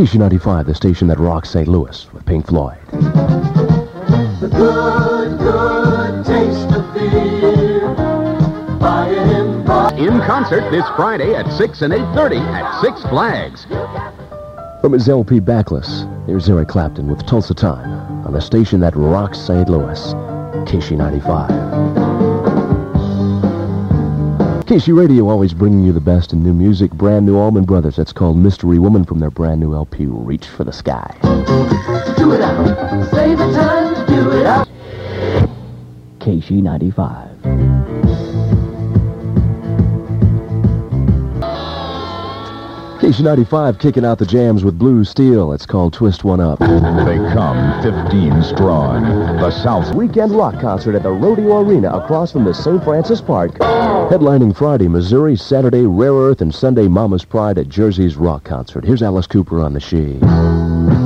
KC95, the station that rocks St. Louis with Pink Floyd. The good, good taste of beer. In concert this Friday at 6 and 8:30 at Six Flags. From his LP Backless, here's Eric Clapton with Tulsa Time on the station that rocks St. Louis, KC95. KC Radio always bringing you the best in new music. Brand new Allman Brothers. That's called Mystery Woman from their brand new LP, Reach for the Sky. Do it out. Save the time. Do it out. KC95. KC95 kicking out the jams with Blue Steel. It's called Twist One Up. They come 15 strong. The South Weekend rock concert at the Rodeo Arena across from the St. Francis Park. Headlining Friday, Missouri, Saturday, Rare Earth, and Sunday, Mama's Pride at Jersey's Rock Concert. Here's Alice Cooper on the She.